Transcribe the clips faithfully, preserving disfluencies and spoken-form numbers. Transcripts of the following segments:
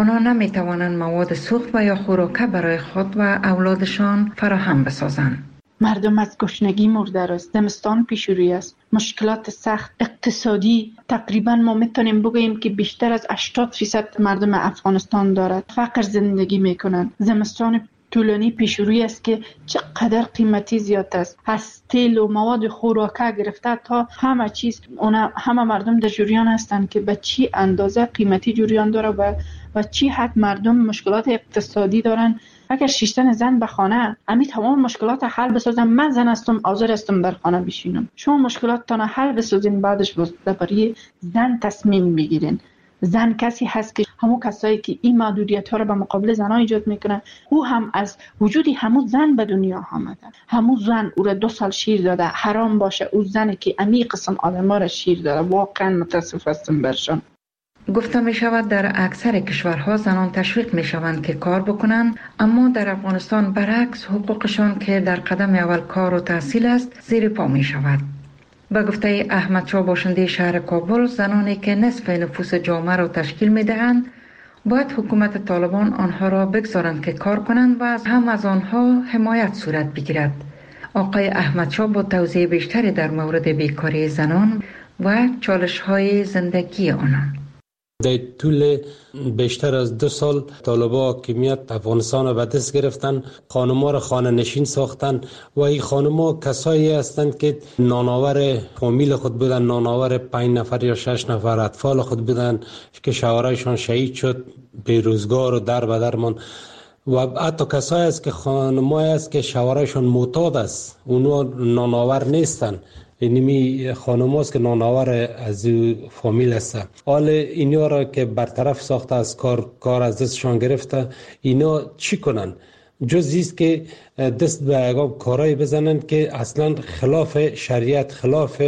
آنها نمی توانند مواد سوخت و یا خوراک برای خود و اولادشان فراهم بسازند. مردم از گشنگی مرده است. زمستان پیش روی است. مشکلات سخت اقتصادی تقریبا ما میتونیم بگوییم که بیشتر از هشتاد فیصد مردم افغانستان دارد. فقر زندگی میکنند. زمستان طولانی پیش روی است که چقدر قیمتی زیاد است. از تیل و مواد خوراکه گرفته تا همه چیز، اونا همه مردم در جریان هستند که به چی اندازه قیمتی جریان داره و و چی حد مردم مشکلات اقتصادی دارن. اگر شیشتن زن به خانه امی تمام مشکلات حل بسازم، من زن هستم حاضر هستم در خانه بشینم. شما مشکلاتتان حل بسازین، بعدش برای زن تصمیم بگیرین. زن کسی هست که همون کسایی که این محدودیت ها رو به مقابل زنها ایجاد میکنه، او هم از وجودی همون زن به دنیا آمده. همون زن او را دو سال شیر داده. حرام باشه او زنی که امی قسم آدم ها را شیر داده. واقعا متاسف هستم برشان. گفته می شود در اکثر کشورها زنان تشویق می شوند که کار بکنند، اما در افغانستان برعکس حقوقشان که در قدم اول کار و تحصیل است زیر پا می شود. به گفته احمد شاه باشنده شهر کابل، زنانی که نصف نفوس جامعه را تشکیل می دهند باید حکومت طالبان آنها را بگذارند که کار کنند و از هم از آنها حمایت صورت بگیرد. آقای احمد شاه با توضیح بیشتری در مورد بیکاری زنان و چالش های زندگی آنان. در طول بیشتر از دو سال طالبا که میاد افغانستان را به دست گرفتن، خانم‌ها را خانه نشین ساختن و این خانم‌ها کسایی هستند که نانآور فامیل خود بودن، نانآور پنج نفر یا شش نفر اطفال خود بودن که شوهرایشان شهید شد، بیروزگار و در به در ماند. و حتی کسایی است که خانم‌هایی است که شوهرایشان معتاد است، اونها نانآور نیستن. اینمی خانم هاست که نانآور از فامیل هستن. حال اینا را که برطرف ساخته از کار کار از دستشان گرفته، اینا چی کنن؟ جز ایست که دست به اقام کارایی بزنن که اصلا خلاف شریعت، خلاف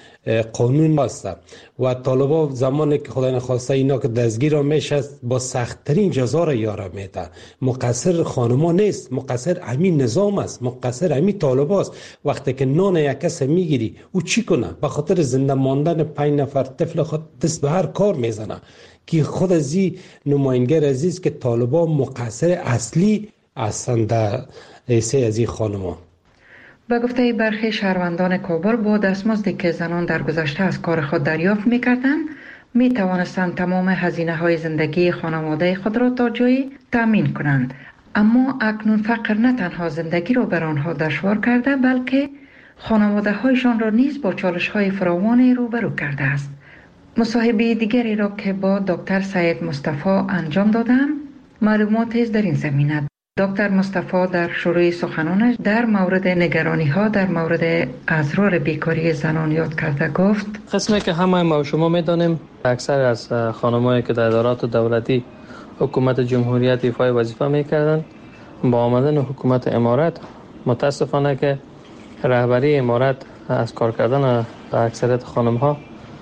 قانون هست. و طالبا زمانی که خدای نخواسته اینا که دستگیر میشه با سخت‌ترین جزا را یاره میده. مقصر خانما نیست، مقصر همین نظام است، مقصر همین طالبا است. وقتی که نان یک کس میگیری او چی کنه؟ به خاطر زنده ماندن پنج نفر طفل خود دست به هر کار میزنه که خود از این نماینگر عزیز که طالبا مقصر اصلی هستند در ایسه از این خانما. به گفته برخی شهروندان کابل، با دستمزدی که زنان در گذشته از کار خود دریافت می‌کردند، می‌توانستند تمام هزینه‌های زندگی خانواده خود را تا جایی تأمین کنند. اما اکنون فقر نه تنها زندگی را بر آنها دشوار کرده، بلکه خانواده‌هایشان را نیز با چالش‌های فراوانی روبرو کرده است. مصاحبه دیگری را که با دکتر سید مصطفی انجام دادم، معلوماتی است در این زمینه. دکتر مصطفی در شروع سخنانش در مورد نگرانی‌ها در مورد اضرار بیکاری زنان یاد کرده گفت: قسمی که همه ما شما می‌دانیم، اکثر از خانم‌هایی که در ادارات دولتی حکومت جمهوریت ایفای وظیفه می‌کردند، با آمدن حکومت امارت متاسفانه که رهبری امارت از کار کردن اکثریت خانم‌ها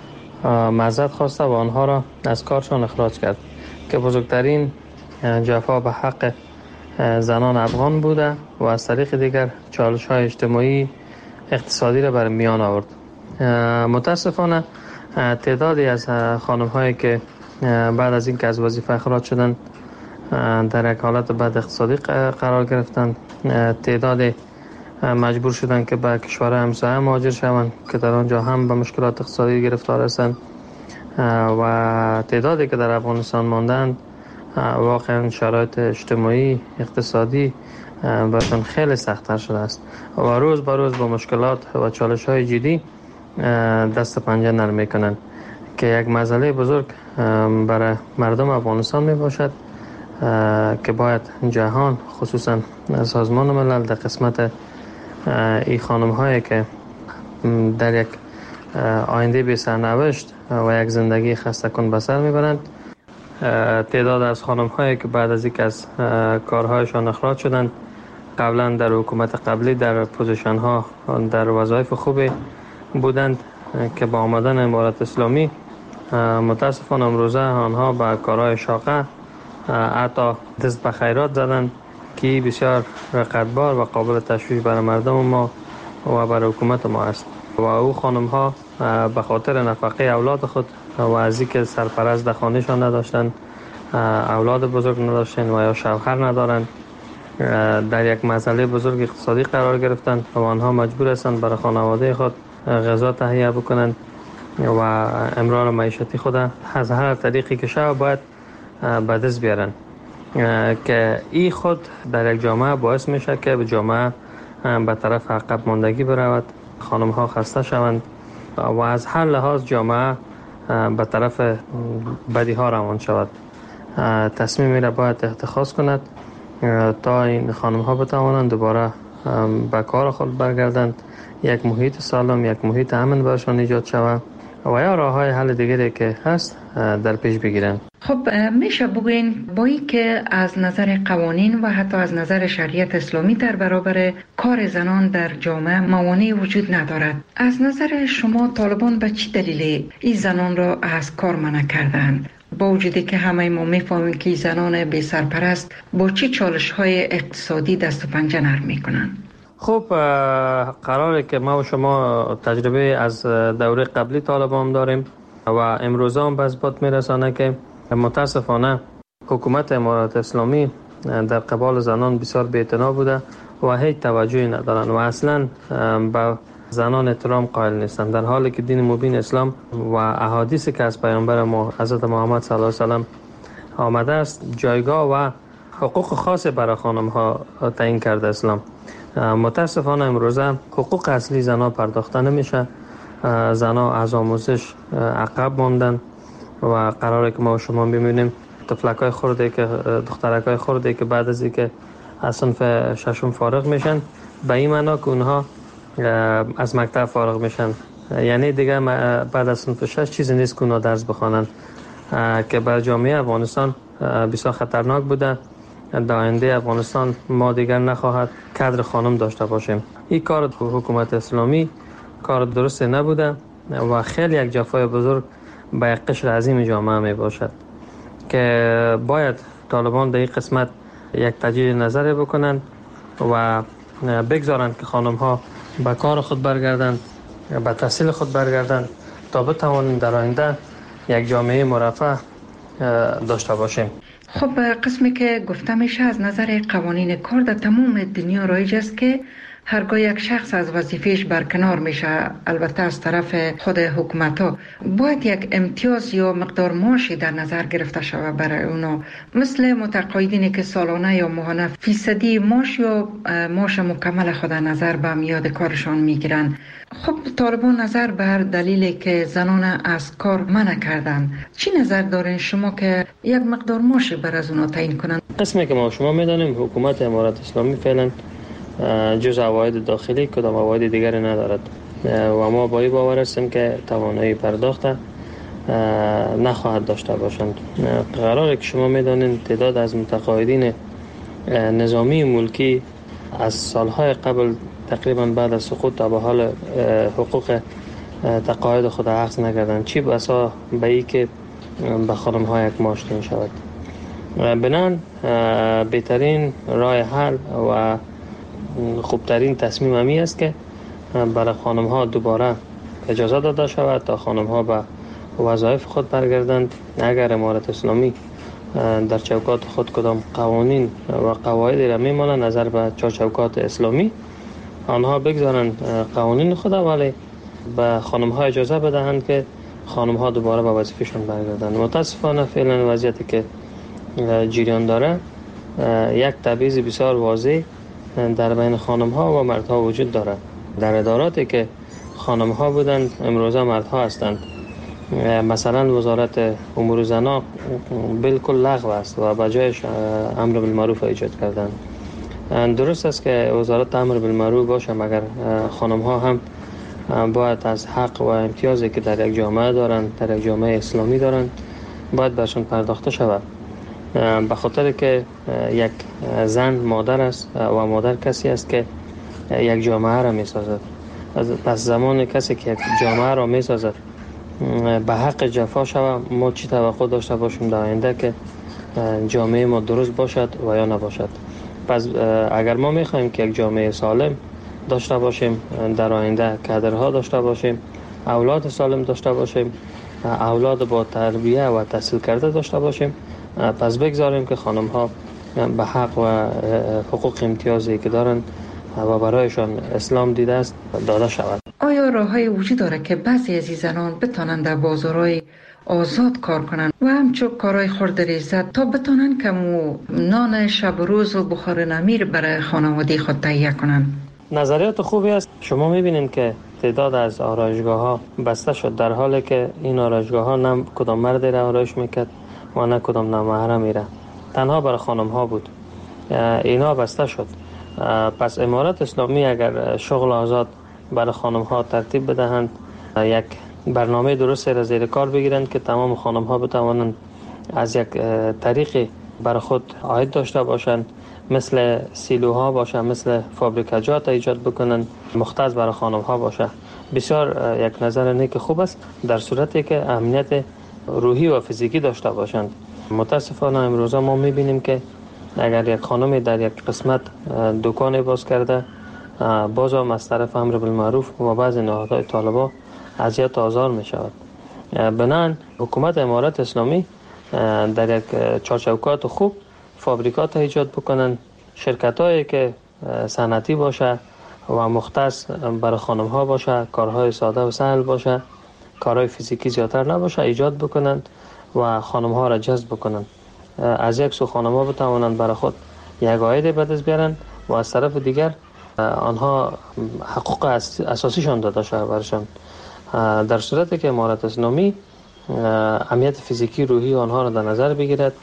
معذرت خواسته و آنها را از کارشان اخراج کرد که بزرگترین جفا به حق زنان افغان بوده و از طریق دیگر چالش‌های اجتماعی اقتصادی را بر میان آورد. متاسفانه تعدادی از خانم‌هایی که بعد از اینکه از وظیفه اخراج شدند در یک حالت بد اقتصادی قرار گرفتند، تعدادی مجبور شدند که به کشور همسایه مهاجر شوند که در آنجا هم به مشکلات اقتصادی گرفتار هستند و تعدادی که در افغانستان ماندند واقعا شرایط اجتماعی اقتصادی برشان خیلی سخت‌تر شده است و روز به روز با مشکلات و چالش‌های جدی دست پنجه نرم می‌کنند که یک مسئله بزرگ برای مردم افغانستان میباشد که باید جهان خصوصا سازمان ملل در قسمت این خانم‌هایی که در یک آینده بی سرنوشت و یک زندگی خسته کن به سر میبرند، تعداد از خانم‌هایی که بعد از اینکه از کارهایشان اخراج شدند قبلا در حکومت قبلی در پوزیشن‌ها در وظایف خوبی بودند که با آمدن امارت اسلامی متاسفانه امروزه آنها به کارهای شاقه حتی دست به خیرات زدند که بسیار رقتبار و قابل تشویش برای مردم ما و برای حکومت ما است و او خانم‌ها به خاطر نفقه اولاد خود و از اینکه سرپرست در خانه‌شان نداشتند اولاد بزرگ نداشتن و یا شوهر ندارند، در یک مسئله بزرگ اقتصادی قرار گرفتند و آنها مجبور هستند برای خانواده خود غذا تهیه بکنند و امرار معیشتی خود از هر طریقی که شود باید به دست بیارند که این خود در یک جامعه باعث میشه که به جامعه به طرف عقب ماندگی برود، خانم ها خسته شوند و از هر لحاظ جامعه به طرف بدی ها روان شود. تصمیمی را باید اتخاذ کند تا این خانم ها بتوانند دوباره به کار خود برگردند، یک محیط سالم، یک محیط امن برشان ایجاد شود و یا راه های حل دیگری که هست در پیش بگیرند. خب میشه بگوین با این که از نظر قوانین و حتی از نظر شریعت اسلامی در برابر کار زنان در جامعه موانعی وجود ندارد، از نظر شما طالبان به چه دلیل این زنان را از کار منع کردند؟ با وجودی که همه ما میفهمیم که زنان بی سرپرست با چه چالش های اقتصادی دست و پنجه نرم میکنن؟ خب قراره که ما و شما تجربه از دوره قبلی طالبان داریم و امروز هم به اثبات میرسانه که متاسفانه حکومت امارات اسلامی در قبال زنان بسیار بی‌اعتنا بوده و هیچ توجهی ندارن و اصلا به زنان احترام قائل نیستند، در حالی که دین مبین اسلام و احادیثی که از پیامبر ما حضرت محمد صلی الله علیه و سلم آمده است جایگاه و حقوق خاص برای خانم ها تعیین کرده اسلام. متاسفانه امروزه حقوق اصلی زنها پرداخته نمیشه، زنها از آموزش عقب ماندن و قراره که ما و شما ببینیم طفلکای خرده که دخترکای خرده که بعد از اینکه از صنف ششم فارغ میشن به این معنا که اونها از مکتب فارغ میشن، یعنی دیگه بعد از صنف شش چیزی نیست که اونها درس بخوانند که برای جامعه افغانستان بسیار خطرناک بوده. در آینده افغانستان ما دیگر نخواهد کادر خانم داشته باشیم. این کار حکومت اسلامی کار درست نبوده و خیلی یک جفای بزرگ به یک قشر عظیم جامعه می باشد که باید طالبان در این قسمت یک تجدید نظر بکنند و بگذارند که خانم ها به کار خود برگردند، به تحصیل خود برگردند تا بتوانیم در آینده یک جامعه مرفه داشته باشیم. خب قسمی که گفته میشه از نظر قوانین کار در تمام دنیا رایج است که هرگاه یک شخص از وظیفهش برکنار میشه، البته از طرف خود حکومت ها، باید یک امتیاز یا مقدار معاشی در نظر گرفته شود برای اونا، مثل متقاعدینی که سالانه یا ماهانه فیصدی معاش یا معاش مکمل خود نظر به میاد کارشان میگیرن. خب طالبان نظر به هر دلیلی که زنان از کار منع کردن، چی نظر دارین شما که یک مقدار معاشی بر از اونا تعیین کنند؟ قسمی که ما شما میدانیم حکومت امارات اسلامی فعلا جز عواید داخلی کدام عواید دیگری ندارد و ما با این باور هستیم که توانایی پرداخت نخواهد داشته باشند. قراره که شما میدانید تعداد از متقاعدین نظامی ملکی از سالهای قبل تقریبا بعد از سقوط تا به حال حقوق تقاعد خود اخذ نکردند، چی بسا به ای که به خانم ها یک معاش تعیین شود. بنان بهترین راه حل و خوبترین تصمیم همی است که برای خانم ها دوباره اجازه داده شود تا خانم ها به وظایف خود برگردند. اگر امارت اسلامی در چوکات خود کدام قوانین و قواعدی را میمانند نظر به چوکات اسلامی، آنها بگذارند قوانین خود، ولی به خانم ها اجازه بدهند که خانم ها دوباره به وظیفهشون برگردند. متاسفانه فعلا وضعیتی که جریان داره یک تبعیض بسیار واضح در بین خانم ها و مردها وجود دارد. در اداراتی که خانم ها بودند امروزه مردها هستند. مثلا وزارت امور زنان بالکل لغو است و به جایش امر بالمعروف ایجاد کردند. درست است که وزارت امر بالمعروف باشه، مگر خانم ها هم باید از حق و امتیازی که در یک جامعه دارند، در یک جامعه اسلامی دارند، باید برشون پرداخته شود. به خاطر که یک زن مادر است و مادر کسی است که یک جامعه را می سازد. پس زمان کسی که یک جامعه را می سازد به حق جفا شود، ما چی توقع داشته باشیم در آینده که جامعه ما درست باشد و یا نباشد. پس اگر ما می خواهیم که یک جامعه سالم داشته باشیم، در آینده کادرها داشته باشیم، اولاد سالم داشته باشیم، اولاد با تربیه و تحصیل کرده داشته باشیم، پس بگذاریم که خانم ها به حق و حقوق امتیازی که دارن و برایشان اسلام دیده است داده شود. آیا راه‌های وجود داره که بعضی از زنان بتونن در بازارهای آزاد کار کنن و همچون کارهای خورد ریزت تا بتونن که مو نان شب و روز و بخار نمیر برای خانواده خود تهیه کنن؟ نظریات خوبی است. شما میبینید که تعداد از آرایشگاه ها بسته شد، در حالی که این آرایشگاه ها نه کدام مرد را آرایش میکرد و نه کدام نامحرم میره، تنها برای خانم ها بود. اینا بسته شد. پس امارت اسلامی اگر شغل آزاد برای خانم ها ترتیب بدهند، یک برنامه درست را زیر کار بگیرند که تمام خانم ها بتوانند از یک طریقی برای خود عاید داشته باشند، مثل سیلوها باشه، مثل فابریکاجات ایجاد بکنن، مختص برای خانم ها باشه. بسیار یک نظر نیک خوب است، در صورتی که امنیت روحی و فیزیکی داشته باشند. متاسفانه امروز ما میبینیم که اگر یک خانمی در یک قسمت دکان باز کرده، باز هم از طرف امر بالمعروف و بعض نهادهای طالبا اذیت و آزار می شود. بنابراین حکومت امارت اسلامی در یک چارچوکات خوب فابریکات ایجاد بکنن، شرکت هایی که صنعتی باشه و مختص برای خانم ها باشه، کارهای ساده و سهل باشه، کارهای فیزیکی زیادتر نباشه، ایجاد بکنن و خانم ها را جذب بکنن. از یک سو خانم ها بتوانند برای خود یک عاید به دست بیارن و از طرف دیگر آنها حقوق اساسیشان داده شده برشان. در صورتی که امارت اسلامی امنیت فیزیکی روحی آنها را در نظر بگیرد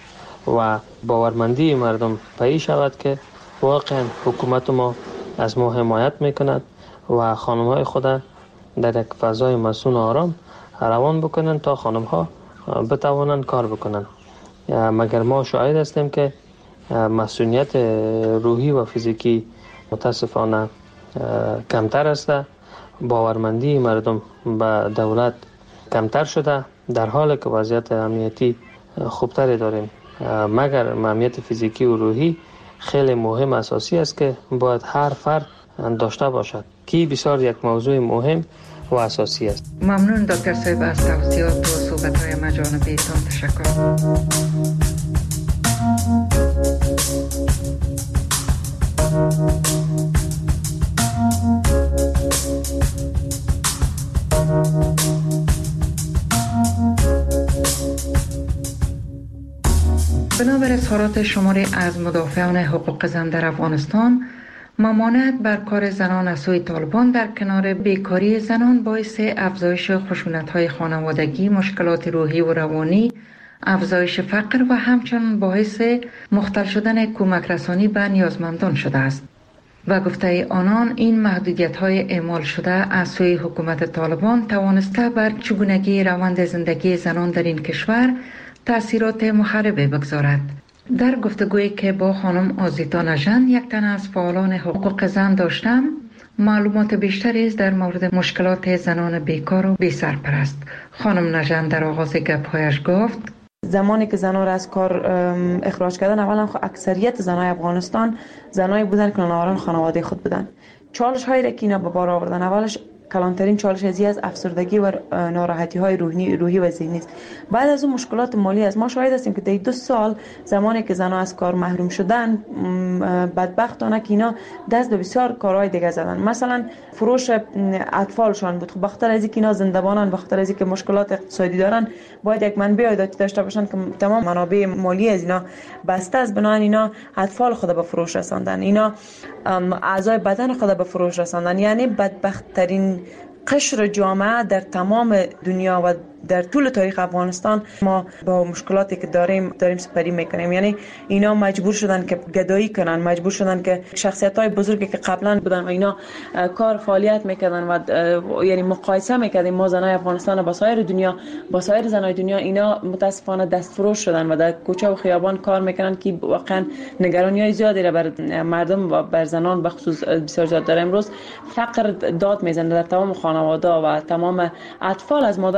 و باورمندی مردم پدید شود که واقعا حکومت ما از ما حمایت میکند و خانم‌های خود در یک فضای مسئول و آرام روان بکنند تا خانم‌ها بتوانند کار بکنند. مگر ما شاهد هستیم که مسئولیت روحی و فیزیکی متاسفانه کمتر است، باورمندی مردم به دولت کمتر شده، در حالی که وضعیت امنیتی خوبتری داریم. مگر امنیت فیزیکی و روحی خیلی مهم اساسی است که باید هر فرد داشته باشد، که بسیار یک موضوع مهم و اساسی است. ممنون دکتر صاحب از توضیحات و صحبت‌های مجانبیتان. تشکر. بنابر اظهارات شماری از مدافعان حقوق زن در افغانستان، ممانعت بر کار زنان از سوی طالبان در کنار بیکاری زنان باعث افزایش خشونت‌های خانوادگی، مشکلات روحی و روانی، افزایش فقر و همچنین باعث مختل شدن کمک رسانی به نیازمندان شده است. و گفته آنان این محدودیت‌های اعمال شده از سوی حکومت طالبان توانسته بر چگونگی روند زندگی زنان در این کشور تأثیرات مخربه بگذارد. در گفتگویی که با خانم آزیتا نژند، یک تن از فعالان حقوق زن داشتم، معلومات بیشتری است در مورد مشکلات زنان بیکار و بی سرپرست. خانم نژند در آغاز گپ‌هایش گفت: زمانی که زنان را از کار اخراج کردن، اولا خب اکثریت زنای افغانستان زنایی بودن که ناوران خانواده خود بودن. چالش هایی را که اینا به بار آوردن، اولش کلانترین چالش ازی از افسردگی و ناراحتی های روحی روحی و ذهنی است. بعد از اون مشکلات مالی است. ما شاهد هستیم که در دو سال زمانی که زنان از کار محروم شدن، بدبختانه که اینا دست به بسیار کارهای دیگه زدن. مثلا فروش اطفالشان بود. خب بخاطر از اینکه اینا زنده‌بانن، بخاطر از اینکه مشکلات اقتصادی دارن، باید یک منبع عایداتی داشته باشن که تمام منابع مالی از اینا بسته است. بنابراین اینا اطفال خود به فروش رساندن، اینا اعضای بدن خود به فروش رساندن. یعنی بدبخت‌ترین قشر جامعه در تمام دنیا و در طول تاریخ افغانستان ما با مشکلاتی که داریم داریم سپری میکنیم. یعنی اینا مجبور شدن که گدایی کنن، مجبور شدن که شخصیت‌های بزرگی که قبلا بودن و اینا کار فعالیت میکردن و یعنی مقایسه میکردیم ما زنای افغانستان با سایر دنیا، با سایر زنای دنیا، اینا متاسفانه دستفروش شدن و در کوچه و خیابان کار میکنن که واقعا نگرانی‌های زیادی را بر مردم و بر زنان به خصوص بسیار زیاد داره. امروز فقر داد میزنه در تمام خانواده و تمام اطفال از مادرای خود نان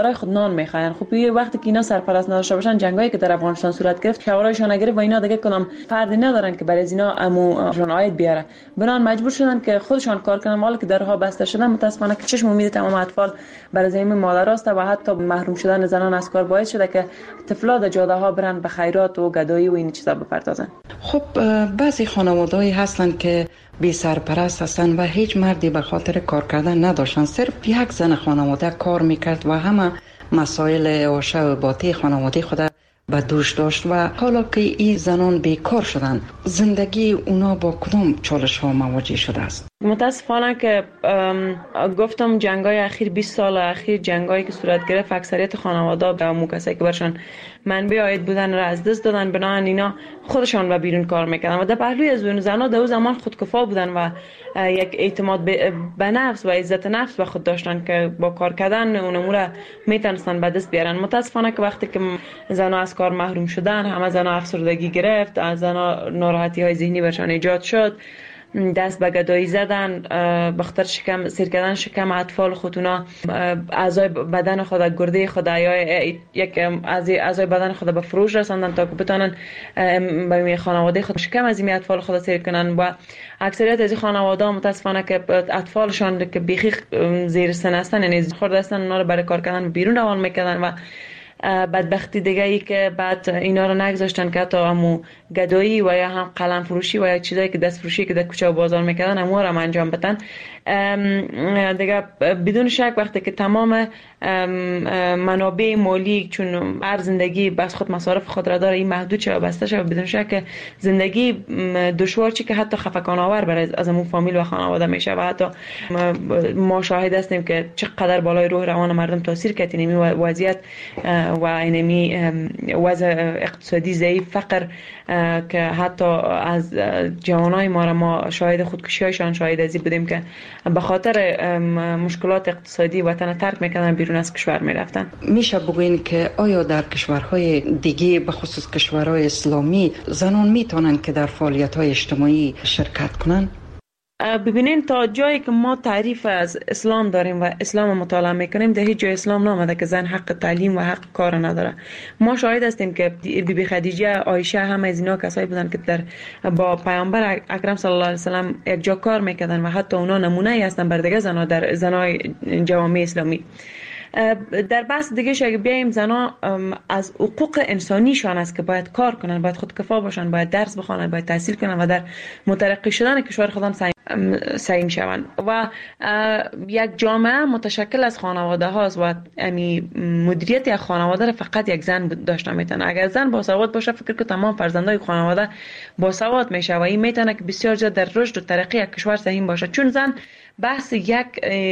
افغانستان میخواین. خب یه وقتی که اینا سرپرست نداشته باشن، جنگایی که در افغانستان صورت گرفت شورایشان نگرفت و اینا دیگه کدام فردی ندارن که برای اینا اموشون عاید بیاره، بنان مجبور شدن که خودشان کار کنن. حالا که درها بسته شدن متاسفانه که چشم امید تمام اطفال برای زمین مادرست و حتی محروم شدن زنان از کار باعث شده که طفلا در جاده ها برن به خیرات و گدایی و این چیزا بپردازن. خب بعضی خانواده‌ای هستن که بی سرپرست هستن و هیچ مردی به خاطر کار کردن نداشتن، صرف یک زن خانواده کار میکرد و همه مسائل عاشه و باطی خانواده خود به دوش داشت و حالا که این زنان بیکار شدن، زندگی اونا با کدام چالش ها مواجه شده است؟ متاسفانه که گفتم جنگای اخیر بیست سال اخیر جنگایی که صورت گرفت اکثریت خانواده به مو کسایی که برشان منبع عاید بودن را از دست دادن، بنابراین اینا خودشان به بیرون کار میکردن و در پهلوی از اون زنا در اون زمان خودکفا بودن و یک اعتماد به نفس و عزت نفس به خود داشتن که با کار کردن اون امور میتونستن به دست بیارن. متاسفانه که وقتی که زنا از کار محروم شدن، همه زنا افسردگی گرفت، از زنا ناراحتی های ذهنی برشان ایجاد شد، دست به گدایی زدن، بخاطر شکم سیر کردن شکم اطفال خودونا، اعضای بدن خود، گرده خود یا یک از اعضای بدن خود به فروش رساندن تا که بتونن به خانواده خود شکم از این اطفال خود سیر کنن. و اکثریت از این خانواده متاسفانه که اطفالشان که بیخی زیر سن هستن، یعنی خرد هستن، اونا رو برای کار کردن بیرون روان میکردن و بدبختی دیگه ای که بعد اینا رو نگذاشتن که حتی همو گدایی و یا هم قلم فروشی و یا چیزایی که دست فروشی که در کوچه و بازار میکردن همو رو هم انجام بدن. دیگه بدون شک وقتی که تمام منابع مالی چون هر زندگی بس خود مصارف خود را داره این محدود شه و بسته شه و بدون شک زندگی دشوار چی که حتی خفقان آور برای از همون فامیل و خانواده میشه و حتی ما شاهد هستیم که چقدر بالای روح روان مردم تاثیر کرد این وضعیت و اینمی وضع اقتصادی ضعیف، فقر که حتی از جوانای ما را ما شاهد خودکشی هایشان شاهد ازی بودیم که به خاطر مشکلات اقتصادی وطن ترک میکنن، بیرون از کشور میرفتن. میشه بگوین که آیا در کشورهای دیگه به خصوص کشورهای اسلامی زنان میتونن که در فعالیت‌های اجتماعی شرکت کنن؟ ببینین تا جایی که ما تعریف از اسلام داریم و اسلام مطالعه میکنیم در هیچ جای اسلام نامده که زن حق تعلیم و حق کار نداره. ما شاهد هستیم که بی بی خدیجه، عایشه، همه از اینا کسایی بودن که در با پیامبر اکرم صلی الله علیه و سلم یک جا کار میکردن و حتی اونا نمونه ای هستن بر دیگه زنا در زنای جوامع اسلامی. در بحث دیگه اگه بیایم، زنا از حقوق انسانیشان است که باید کار کنن، باید خودکفا باشن، باید درس بخونن، باید تحصیل کنن و در مترقی شدن کشور خودم سعی شوند. و یک جامعه متشکل از خانواده هاست و امی مدیریت یک خانواده را فقط یک زن داشته میتونه. اگر زن با سواد باشه، فکر که تمام فرزندای خانواده با سواد میشه و این میتونه که بسیار زیاد در رشد و ترقی یک کشور سهم باشه. چون زن بحث یک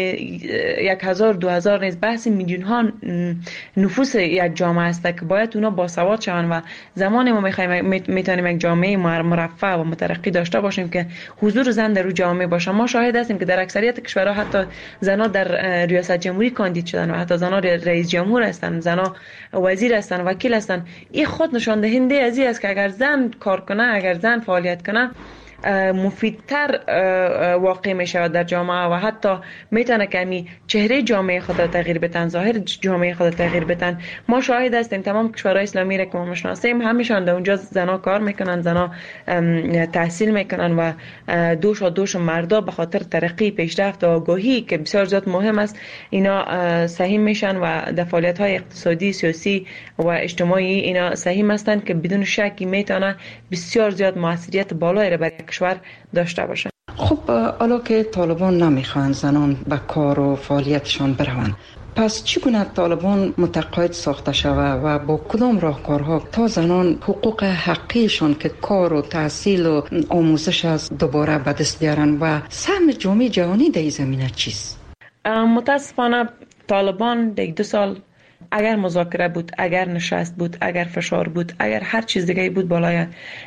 یک هزار دو هزار نیست، بحث میلیون ها نفوس یک جامعه است که باید اونا با سواد شوند و زمانی ما میخوایم میتونیم یک جامعه مرفه و مترقی داشته باشیم که حضور زن در اون جامعه باشه. ما شاهد هستیم که در اکثریت کشورها حتی زنها در ریاست جمهوری کاندید شدن و حتی زنها رئیس جمهور هستند، زنها وزیر هستند، وکیل هستند. این خود نشان دهنده از این است که اگر زن کار کنه، اگر زن فعالیت کنه، مفیدتر واقع می شود در جامعه و حتی میتونه که چهره جامعه خود را تغییر بدن، ظاهر جامعه خود را تغییر بدن. ما شاهد هستیم تمام کشورهای اسلامی را که ما میشناسیم همیشان در اونجا زنا کار میکنن، زنا تحصیل میکنن و دوش و دوش مردا به خاطر ترقی، پیشرفت و آگاهی که بسیار زیاد مهم است اینا سهم میشن و در فعالیت های اقتصادی، سیاسی و اجتماعی اینا سهم هستند که بدون شکی میتونه بسیار زیاد موثریت بالایی را برای کشور داشته باشه. خب حالا که طالبان نمیخوان زنان به کار و فعالیتشان بروند، پس چگونه طالبان متقاعد ساخته شود و با کدام راهکارها تا زنان حقوق حقیقشان که کار و تحصیل و آموزش است دوباره به دست بیارن و سهم جامعه جهانی در این زمینه چیست؟ متاسفانه طالبان در دو سال اگر مذاکره بود، اگر نشست بود، اگر فشار بود، اگر هر چیز دیگه بود بالای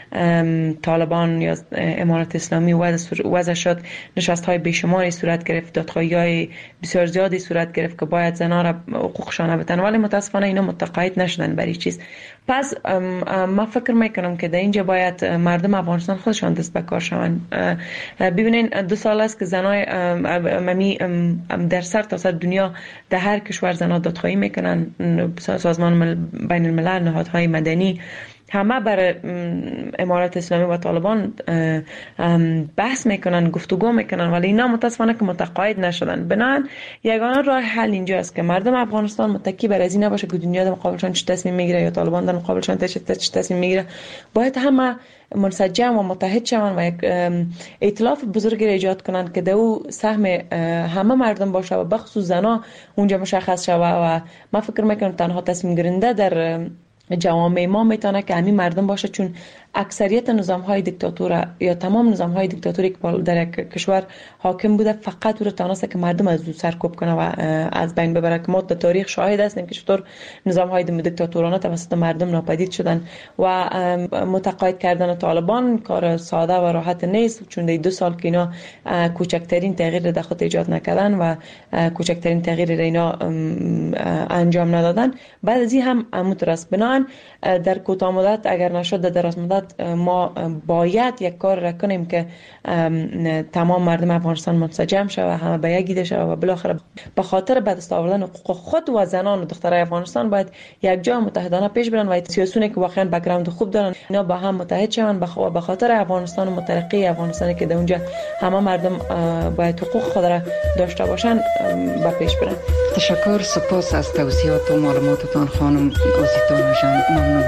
طالبان یا امارت اسلامی وضع شد، نشست های بیشماری صورت گرفت، دادخواهی های بسیار زیادی صورت گرفت که باید زنها را حقوقشان بدن، ولی متاسفانه اینا متقاعد نشدن برای چیز. پس ما فکر میکنم که در اینجا باید مردم افغانستان خودشان دست به کار شوند. ببینین دو سال است که زنای ممی در سر تا سر دنیا در هر کشور زنها دادخواهی میکنن، سازمان بین الملل، نهادهای مدنی، همه بر امارت اسلامی و طالبان بحث میکنن، گفتگو میکنن، ولی اینا متاسفانه که متقاعد نشدن. بنابراین یگانه راه حل اینجا است که مردم افغانستان متکی بر از این نباشه که دنیا در مقابلشان چه تصمیم میگیره یا طالبان در مقابلشان چه تصمیم میگیره. باید همه منسجم و متحد شوند و یک ائتلاف بزرگی را ایجاد کنند که دو سهم همه مردم باشه و بخصوص زنا اونجا مشخص شوه. و من فکر میکنم تنها تصمیم گیرنده در جوامع ما میتونه که همین مردم باشه، چون اکثریت نظام های دیکتاتوره یا تمام نظام های دیکتاتوری که در یک کشور حاکم بوده فقط او را تانسته که مردم از او سرکوب کنه و از بین ببره، که ما در تاریخ شاهد هستیم که چطور نظام های دیکتاتورانه توسط مردم ناپدید شدن. و متقاعد کردن طالبان کار ساده و راحت نیست، چون در دو سال که اینا کوچکترین تغییر در خود ایجاد نکردن و کوچکترین تغییر را اینا انجام ندادن، بعد از این هم مترس. بنابراین در کوتاه مدت اگر نشد در دراز مدت ما باید یک کار را کنیم که تمام مردم افغانستان منسجم شود و همه به یک ایده شود و بالاخره به خاطر به دست آوردن حقوق خود و زنان و دخترای افغانستان باید یک جا متحدانه پیش برن و سیاسیونی که واقعا بک‌گراند خوب دارن اینا با هم متحد شوند به خاطر افغانستان و مترقی افغانستانی که در اونجا همه مردم باید حقوق خود را داشته باشن به پیش برن. تشکر، سپاس از توضیحات و معلوماتتان خانم گازیتانا جان. ممنون.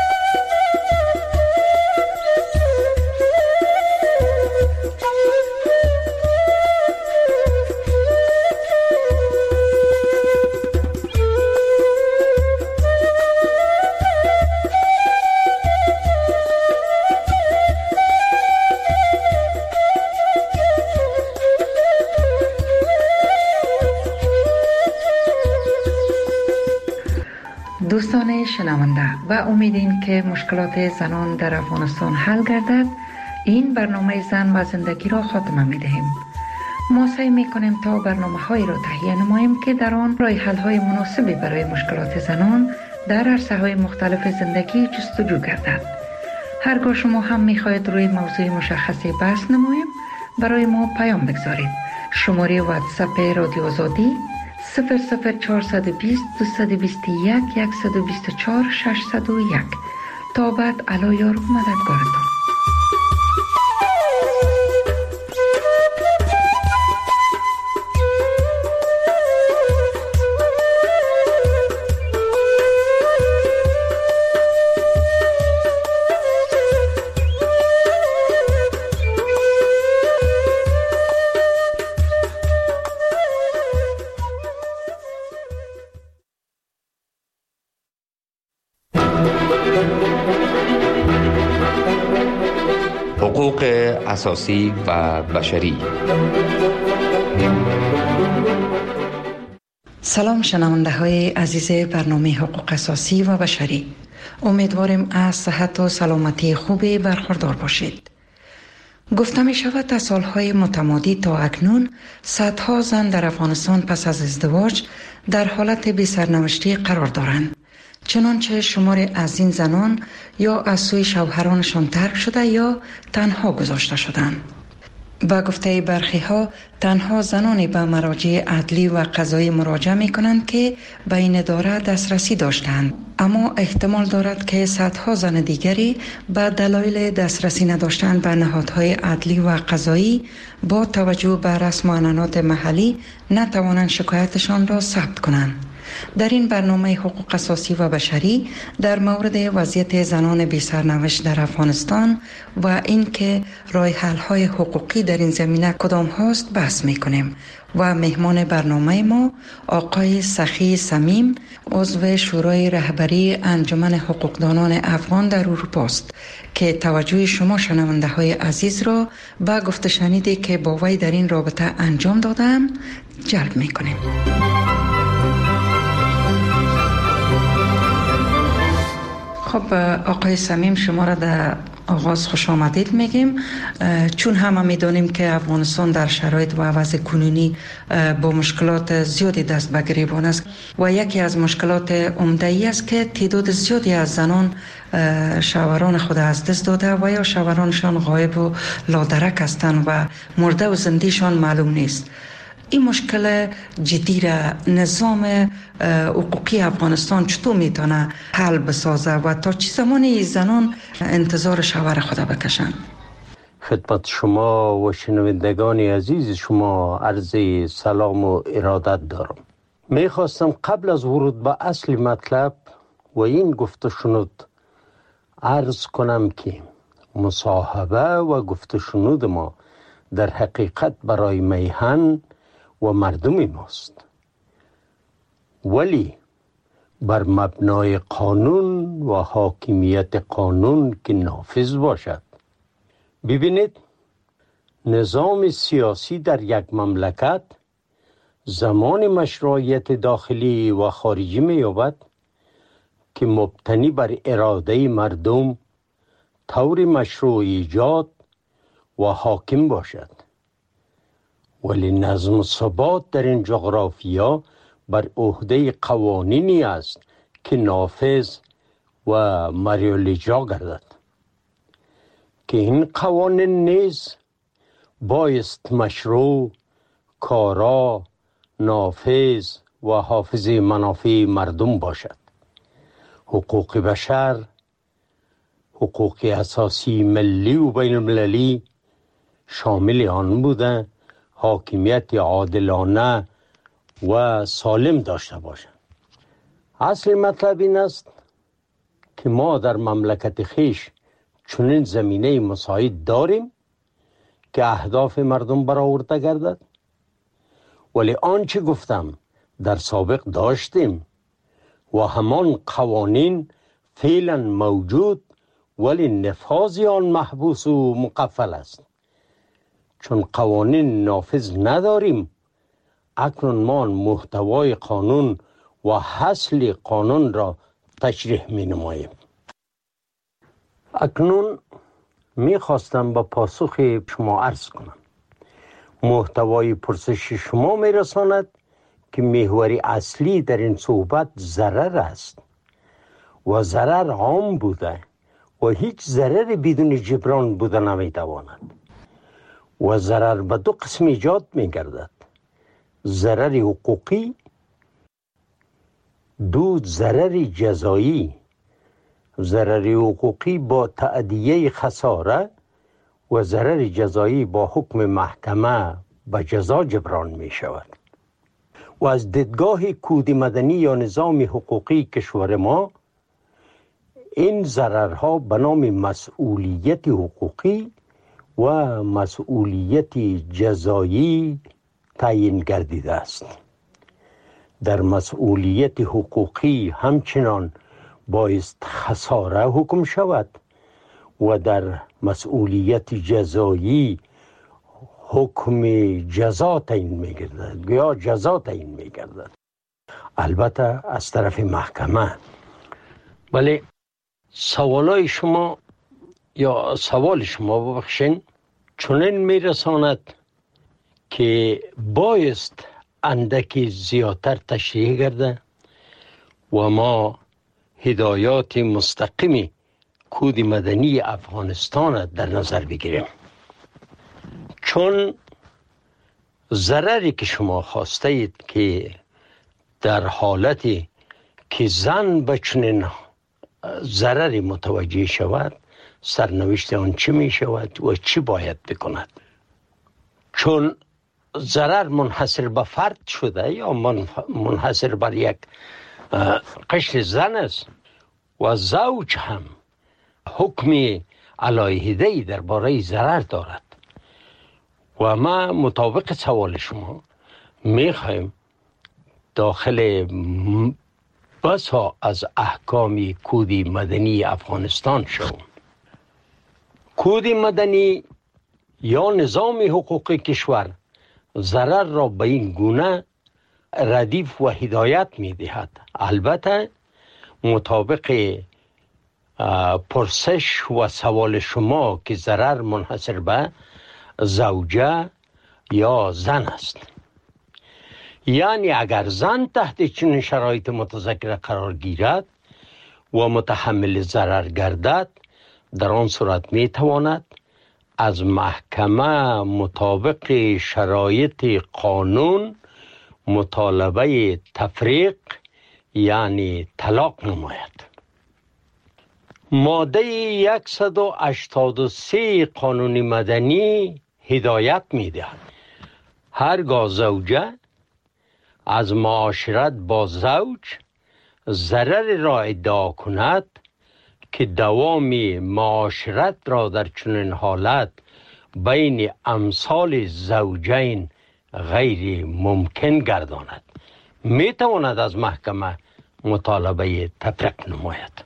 دوستان شنونده، و امیدیم که مشکلات زنان در افغانستان حل گردد، این برنامه زن و زندگی را خاتمه می دهیم. ما سعی می کنیم تا برنامه هایی را تهیه نماییم که در آن راه حل های مناسبی برای مشکلات زنان در عرصه های مختلف زندگی جستجو گردد. هرگاه شما هم می خواهید روی موضوع مشخصی بحث نماییم، برای ما پیام بگذارید. شماره واتساپ رادیو آزادی صفر صفر چهارصد و بیست دویست و بیست و یک صد و بیست و چهار ششصد و یک. تا بعد، علا یار و مددگارتان. حقوق اساسی و بشری. سلام شنونده های عزیز برنامه حقوق اساسی و بشری. امیدواریم از صحت و سلامتی خوبی برخوردار باشید. گفته می شود از سالهای متمادی تا اکنون صدها زن در افغانستان پس از ازدواج در حالت بی سرنوشتی قرار دارند. چنانچه شمار از این زنان یا از سوی شوهرانشان ترک شده یا تنها گذاشته شدند. با گفته برخی ها تنها زنانی به مراجع عدلی و قضایی مراجعه می کنند که به این اداره دسترسی داشتند، اما احتمال دارد که صدها زن دیگری به دلایل دسترسی نداشتن به نهادهای عدلی و قضایی با توجه به رسم و عنعنات محلی نتوانند شکایتشان را ثبت کنند. در این برنامه حقوق اساسی و بشری در مورد وضعیت زنان بی سرنوشت در افغانستان و اینکه راه حل های حقوقی در این زمینه کدام هاست بحث میکنیم و مهمان برنامه ما آقای سخی صمیم، عضو شورای رهبری انجمن حقوقدانان افغان در اروپا است که توجه شما شنونده های عزیز را به گفته شنیدی که با وی در این رابطه انجام دادم جلب میکنیم. خب آقای صمیم، شما را در آغاز خوش آمدید میگیم، چون همه میدونیم که افغانستان در شرایط و وضع کنونی با مشکلات زیادی دست به گریبان است و یکی از مشکلات عمده ای است که تعداد زیادی از زنان شوهران خود از دست داده و یا شوهرانشان غایب و لادرک هستند و مرده و زندهشان معلوم نیست. این مشکل جدی را نظام حقوقی افغانستان چطور میتونه حل بسازه و تا چه زمانی زنان انتظار شوهر خدا بکشن؟ خدمت شما و شنوندگان عزیز شما عرض سلام و ارادت دارم. میخواستم قبل از ورود به اصل مطلب و این گفته شنود عرض کنم که مصاحبه و گفته شنود ما در حقیقت برای میهن و مردم ماست، ولی بر مبنای قانون و حاکمیت قانون که نافذ باشد. ببینید، نظام سیاسی در یک مملکت زمان مشروعیت داخلی و خارجی می‌یابد که مبتنی بر اراده مردم طور مشروع ایجاد و حاکم باشد، ولی نظم و ثبات در این جغرافیا بر عهده قوانینی است که نافذ و مریال اجرا گردد، که این قوانین نیز بایست مشروع، کارا، نافذ و حافظ منافع مردم باشد. حقوق بشر، حقوق اساسی ملی و بین المللی شامل آن بوده حاکمیت عادلانه و سالم داشته باشد. اصل مطلب این است که ما در مملکت خیش چنین زمینه مساعد داریم که اهداف مردم برآورده گردد، ولی آنچه گفتم در سابق داشتیم و همان قوانین فعلا موجود، ولی نفاذ آن محبوس و مقفل است. چون قوانین نافذ نداریم، اکنون ما محتوای قانون و حاصل قانون را تشریح می نماییم. اکنون می خواستم با پاسخ شما عرض کنم. محتوای پرسش شما می رساند که محوری اصلی در این صحبت ضرر است و ضرر عام بوده و هیچ ضرر بدون جبران بوده نمی تواند و ضرر به دو قسم ایجاد می گردد: ضرر حقوقی، دو ضرر جزایی. ضرر حقوقی با تأدیه خساره و ضرر جزایی با حکم محکمه به جزا جبران می شود. و از دیدگاه کود مدنی یا نظام حقوقی کشور ما، این ضررها به نام مسئولیت حقوقی و مسئولیت جزایی تعیین گردیده است. در مسئولیت حقوقی همچنان بایست خساره حکم شود و در مسئولیت جزایی حکم جزا تعیین می گردد یا جزا تعیین می گردد، البته از طرف محکمه. ولی سوالای شما یا سوال شما ببخشین چنین می رساند که بایست اندکی زیادتر تشریح گرده و ما هدایات مستقیمی کود مدنی افغانستان در نظر بگیریم. چون ضرری که شما خواسته اید که در حالتی که زن به چنین ضرری متوجه شود، سرنوشت آن چه می شود و چی باید بکند. چون ضرر منحصر به فرد شده یا منحصر بر یک قشر زن است و زوج هم حکم علیحده‌ای درباره ضرر دارد و ما مطابق سوال شما میخوایم داخل بسا از احکام کود مدنی افغانستان شوم. کود مدنی یا نظام حقوقی کشور ضرر را به این گونه ردیف و هدایت می دهد. البته مطابق پرسش و سوال شما که ضرر منحصر به زوجه یا زن است، یعنی اگر زن تحت چنین شرایط متذکره قرار گیرد و متحمل ضرر گردد، در آن صورت می تواند از محکمه مطابق شرایط قانون مطالبه تفریق یعنی طلاق نماید. ماده صد و هشتاد و سه قانون مدنی هدایت می‌دهد هرگاه زوجه از معاشرت با زوج ضرر را ادعا کند که دوام معاشرت را در چنین حالت بین امثال زوجین غیر ممکن گرداند، می تواند از محکمه مطالبه تفریق نماید.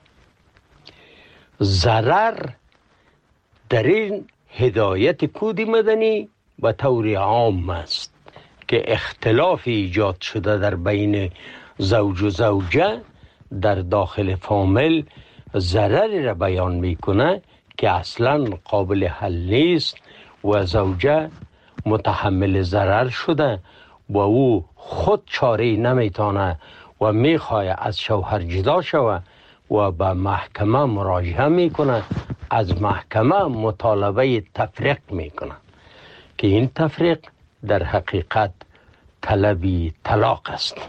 ضرر در این هدایت کود مدنی به طور عام است که اختلاف ایجاد شده در بین زوج و زوجه در داخل فامیل ضرری را بیان میکنه که اصلا قابل حل نیست و زوجه متحمل ضرر شده و او خود چاره نمیتونه و میخواه از شوهر جدا شوه و به محکمه مراجعه میکنه، از محکمه مطالبه تفریق میکنه که این تفریق در حقیقت طلبی طلاق است.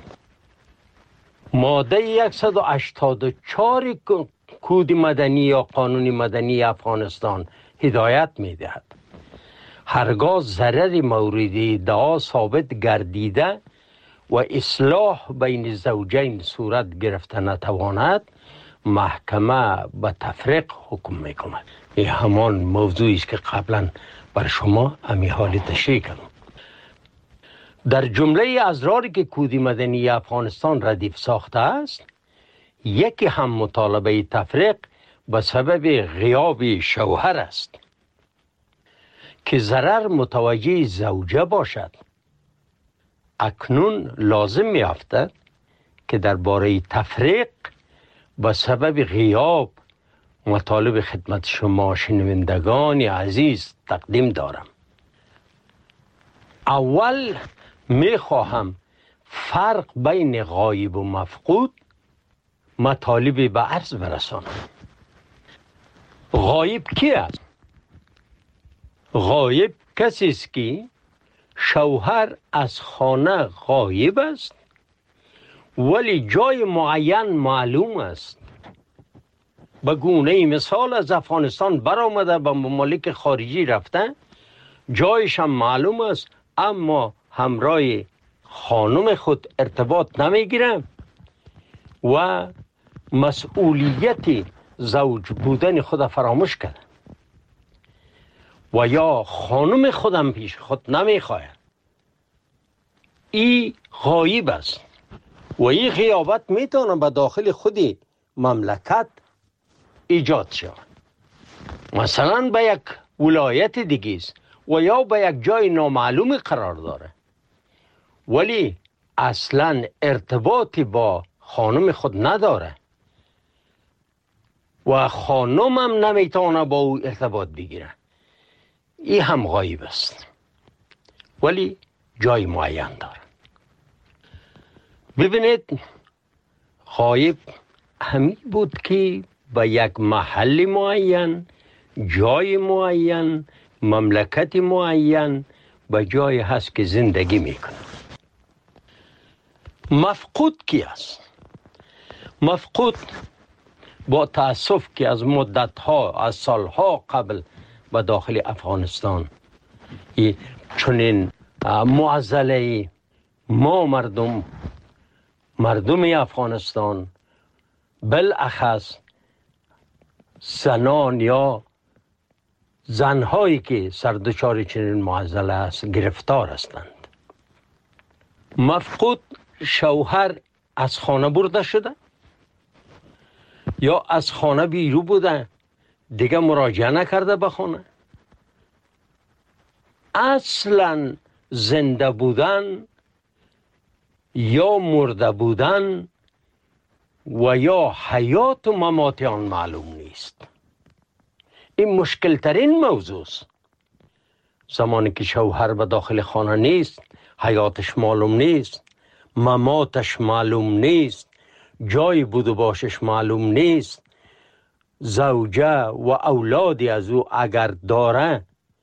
ماده صد و هشتاد و چهار کود مدنی یا قانون مدنی افغانستان هدایت میدهد هرگاه ضرر مورد ادعا ثابت گردیده و اصلاح بین زوجین صورت گرفته نتواند، محکمه به تفریق حکم میکند. این همان موضوعی است که قبلا بر شما امی حال تشریح کردم. در جمله ازراری که کود مدنی افغانستان ردیف ساخته است، یکی هم مطالبه تفریق به سبب غیاب شوهر است که ضرر متوجه زوجه باشد. اکنون لازم می افتد که درباره تفریق به سبب غیاب مطالب خدمت شما شنوندگان عزیز تقدیم دارم. اول می خواهم فرق بین غایب و مفقود مطالب به عرض برسانم. غایب کی است؟ غایب کسی است که شوهر از خانه غایب است ولی جای معین معلوم است. به گونه مثال از افغانستان برآمده به ممالک خارجی رفته، جایش هم معلوم است اما همراه خانم خود ارتباط نمیگیره و مسئولیت زوج بودن خود فراموش کرده و یا خانم خودم پیش خود نمیخواه. این غایب است و این غیابت میتونه به داخل خودی مملکت ایجاد شود، مثلا به یک ولایت دیگه است و یا به یک جای نامعلوم قرار داره ولی اصلا ارتباطی با خانم خود نداره و خانم هم نمیتونه با او ارتباط بگیره. این هم غایب است ولی جای معین داره. ببینید، غایب همین بود که به یک محل معین، جای معین، مملکت معین به جای هست که زندگی میکنه. مفقود کی است؟ مفقود با تأسف که از مدتها، از سالها قبل به داخل افغانستان چنین معضله ما مردم مردم افغانستان بالاخص زنان یا زنهایی که سردچار چنین معضله است گرفتار هستند. مفقود شوهر از خانه برده شده یا از خانه بیرون بوده، دیگه مراجعه نکرده به خانه. اصلا زنده بودن یا مرده بودن و یا حیات و ممات آن معلوم نیست. این مشکل ترین موضوع است. زمانی که شوهر به داخل خانه نیست، حیاتش معلوم نیست، مماتش معلوم نیست، جای بود و باشش معلوم نیست، زوجه و اولادی از او اگر داره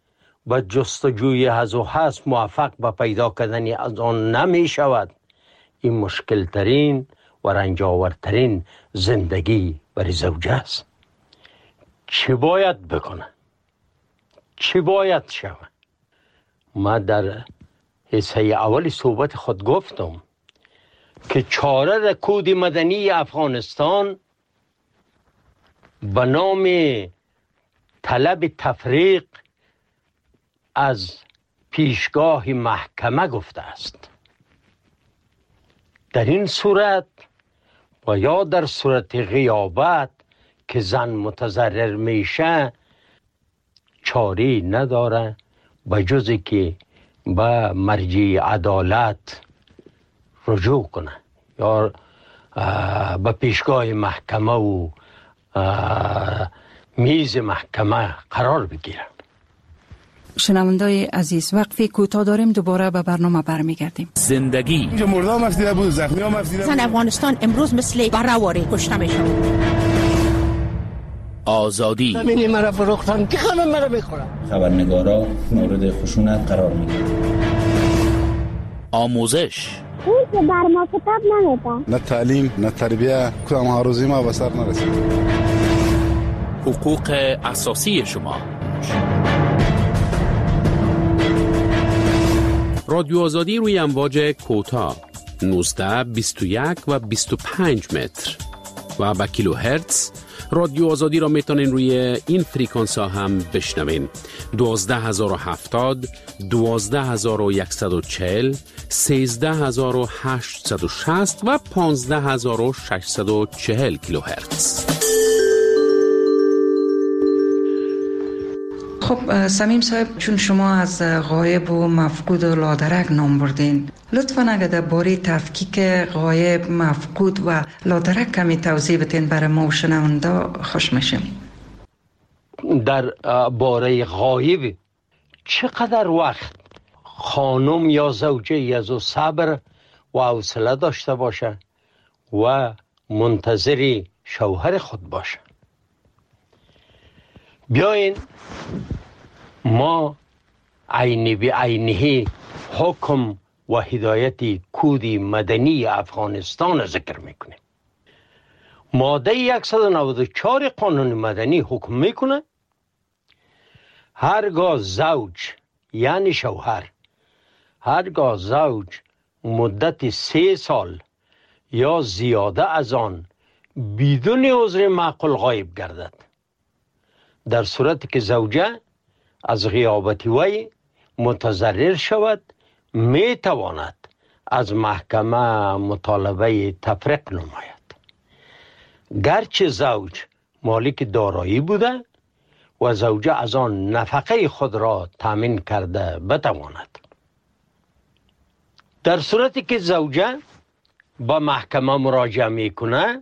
به جستجوی از و هست موفق به پیدا کردن از آن نمی شود، این مشکل ترین و رنجاورترین زندگی برای زوجه است. چی باید بکنه؟ چی باید شود؟ ما در حصه اول صحبت خود گفتم که چاره در کود مدنی افغانستان به نام طلب تفریق از پیشگاه محکمه گفته است. در این صورت و یا در صورت غیابت که زن متضرر میشه چاری نداره به جزی که به مرجع عدالت رجوع کنه یا به پیشگاه محکمه و میز محکمه قرار بگیره. شنوندای عزیز، وقفی کوتاه داریم، دوباره به برنامه برمیگردیم. زندگی اینجا مردم افسیده بود، زخمی هم افسیده بود. زن افغانستان امروز مثل برآوری کشته میشه. آزادی زمینی مرا فروختن که همه مرا میخورن. خبرنگارا مورد خشونت قرار میگیرن. آموزش اون که بر ما کتاب نمیده. نه تعلیم نه تربیه، کدام هاروزی ما به سر نرسید. حقوق اساسی شما. رادیو آزادی روی امواج کوتاه نوزده، بیست و یک و بیست و پنج متر و با کیلو هرتز. رادیو آزادی را میتونین روی این فریکانس ها هم بشنوین: دوازده هزار و هفتاد، دوازده هزار و صد و چهل، سیزده هزار و هشتصد و شصت و پانزده هزار و ششصد و چهل کیلو هرتز. خب سمیم صاحب، چون شما از غایب و مفقود و لادرک نام بردین، لطفاً اگر در باره تفکیک غایب، مفقود و لادرک کمی توضیح بدین برای ما و شنونده خوش میشیم. در باره غایب چقدر وقت خانم یا زوجه یزو صبر و حوصله داشته باشه و منتظر شوهر خود باشه؟ بیاین ما عینی بی عینی حکم و هدایت کود مدنی افغانستان ذکر میکنیم. ماده صد و نود و چهار قانون مدنی حکم میکنه هرگاه زوج یعنی شوهر، هرگاه زوج مدت سه سال یا زیاده از آن بدون عذر معقول غایب گردد، در صورتی که زوجه از غیابت وی متضرر شود، می تواند از محکمه مطالبه تفریق نماید. گرچه زوج مالک دارایی بوده و زوجه از آن نفقه خود را تامین کرده بتواند. در صورتی که زوجه با محکمه مراجعه میکنه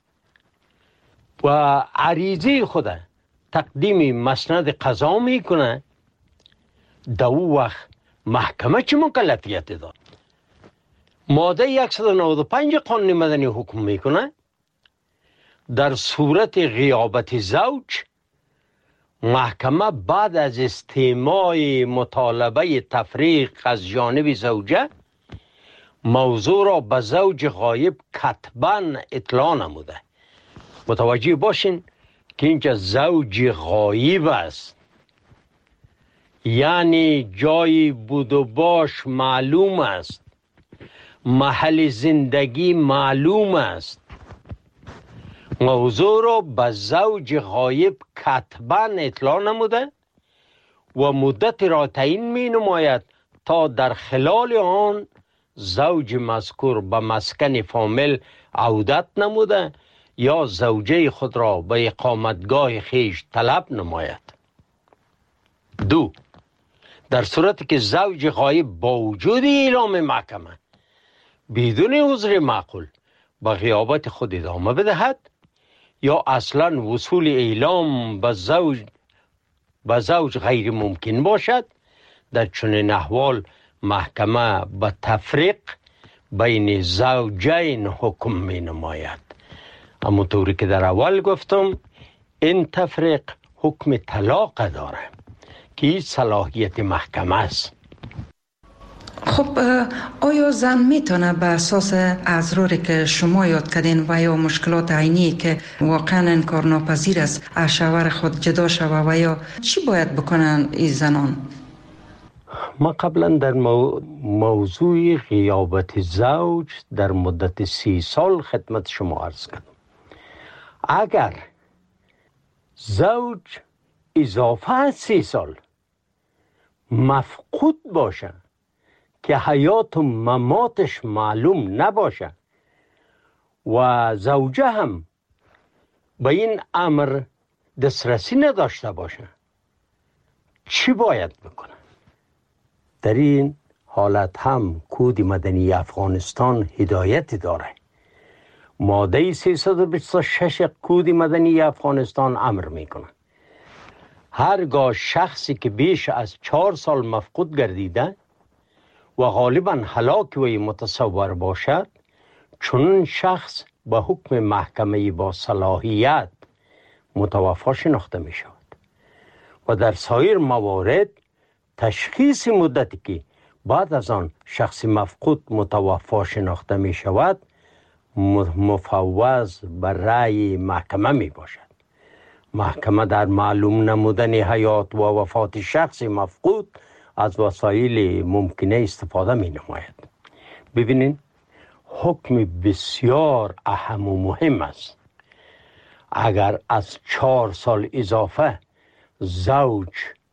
و عریضه خود تقدیم مسند قضا میکنه، در او وقت محکمه چه مکلفیت داد؟ ماده صد و نود و پنج قانون مدنی حکم میکنه در صورت غیابت زوج، محکمه بعد از استماع مطالبه تفریق از جانب زوجه موضوع را به زوج غایب کتباً اطلاع نموده. متوجه باشین که اینجا زوج غایب است، یعنی جای بود و باش معلوم است، محل زندگی معلوم است. موضوع را به زوج غایب کتباً اطلاع نموده و مدت را تعیین می نماید تا در خلال آن زوج مذکور به مسکن فامیل عودت نموده یا زوجه خود را به اقامتگاه خیش طلب نماید. دو، در صورتی که زوج غایب با وجود اعلام محکمه بدون عذر معقول به غیابت خود ادامه بدهد یا اصلا وصول اعلام به زوج به زوج غیر ممکن باشد، در چنین احوال محکمه به تفریق بین زوجین حکم می نماید. اما طوری که در اول گفتم، این تفریق حکم طلاق داره که صلاحیت محکمه است. خب آیا زن میتونه به اساس اضراری که شما یاد کردین و یا مشکلات عینی که واقعا انکارناپذیر است از شوهر خود جدا شوه و یا چی باید بکنن این زنان؟ ما قبلا در مو... موضوع غیابت زوج در مدت سی سال خدمت شما عرض کردم. اگر زوج اضافه از سی سال مفقود باشه که حیات و مماتش معلوم نباشه و زوجه هم به این امر دسترسی نداشته باشه، چی باید بکنه؟ در این حالت هم کود مدنی افغانستان هدایت داره. ماده سیصد و بیست و شش کود مدنی افغانستان امر میکنه هرگاه شخصی که بیش از چهار سال مفقود گردیده و غالبا هلاک وی متصور باشد، چون شخص به حکم محکمه با صلاحیت متوفا شناخته می شود و در سایر موارد تشخیص مدتی که بعد از آن شخص مفقود متوفا شناخته می شود مفوض به رأی محکمه می باشد. محکمه در معلوم نمودن حیات و وفات شخص مفقود از وسایل ممکنه استفاده می نماید. ببینید حکم بسیار اهم و مهم است. اگر از چهار سال اضافه زوج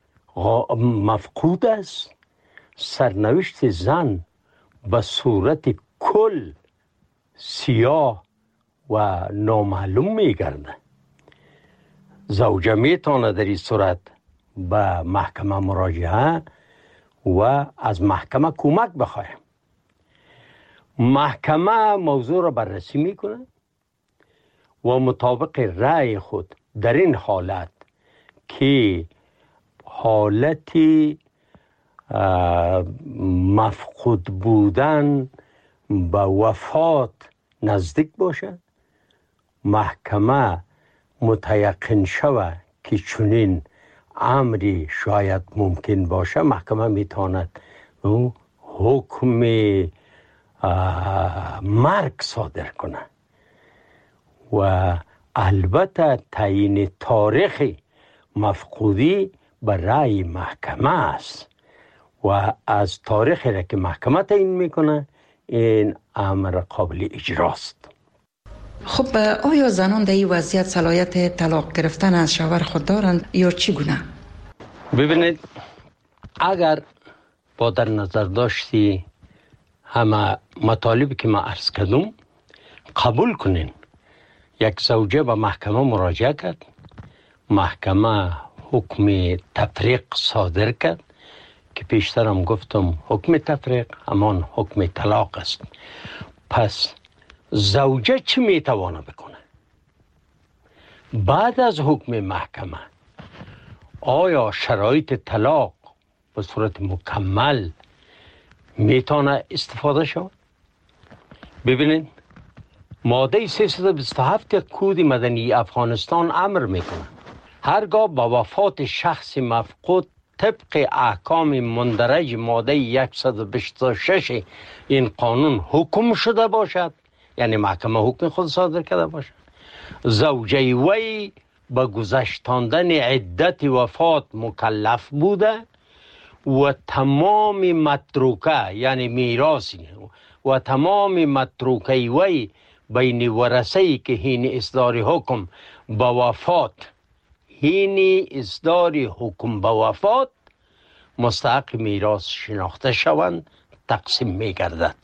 مفقود است، سرنوشت زن به صورت کل سیاه و نامعلوم می گرده. زوجه می تانه در این صورت به محکمه مراجعه و از محکمه کمک بخواه. محکمه موضوع را بررسی میکنه و مطابق رأی خود در این حالت که حالتی مفقود بودن به وفات نزدیک باشه، محکمه متیقن شود که چنین امری شاید ممکن باشه، محکمه میتواند حکم مرگ صادر کنه و البته تعیین تاریخ مفقودی به رأی محکمه است و از تاریخی را که محکمه تعیین میکنه این امر قابل اجراست. خب آیا زنان در این وضعیت صلاحیت طلاق گرفتن از شوهر خود دارند یا چگونه؟ ببینید اگر با در نظر داشتی همه مطالبی که ما عرض کردم قبول کنین، یک زوجه به محکمه مراجعه کرد، محکمه حکم تفریق صادر کرد که پیشتر هم گفتم حکم تفریق همان حکم طلاق است. پس زوجه چی میتوانه بکنه؟ بعد از حکم محکمه آیا شرایط طلاق به صورت مکمل میتونه استفاده شود؟ ببینید ماده سیصد و بیست و هفت کود مدنی افغانستان امر میکنه هرگاه با وفات شخص مفقود طبق احکام مندرج ماده صد و بیست و شش این قانون حکم شده باشد، یعنی محکمه حکم خود صادر کرده باشد، زوجه وی به گذشتاندن عدت وفات مکلف بوده و تمام متروکه یعنی میراثی و تمام متروکه وی بین ورثه‌ای که هین اصدار حکم به وفات هین اصدار حکم به وفات مستحق میراث شناخته شوند تقسیم می گردد.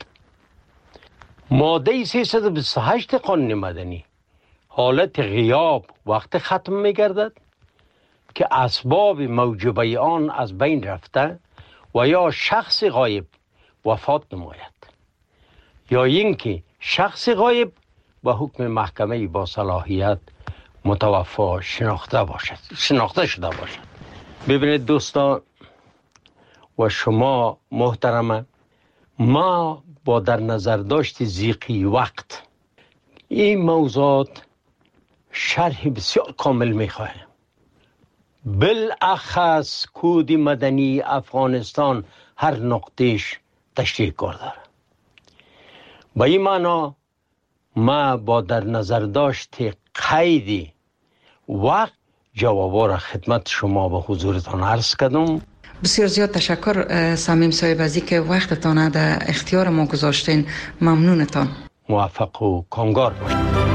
ماده سیصد و بیست و هشت قانون مدنی حالت غیاب وقت ختم می گردد که اسباب موجبه آن از بین رفته و یا شخص غایب وفات نماید یا اینکه شخص غایب به حکم محکمه با صلاحیت متوفا شناخته باشد شناخته شده باشد. ببینید دوستان و شما محترمه، ما با در نظر داشت ضیق وقت این موضوعات شرح بسیار کامل میخواهیم. بالاخص کود مدنی افغانستان هر نقطهش تشریح کرده. با این معنا ما با در نظر داشت قید وقت جوابا را خدمت شما به حضورتان عرض کردم. بسیار زیاد تشکر صمیم صاحب از اینکه وقتتان در اختیار ما گذاشتین. ممنونتان. موفق و کامگار باشید.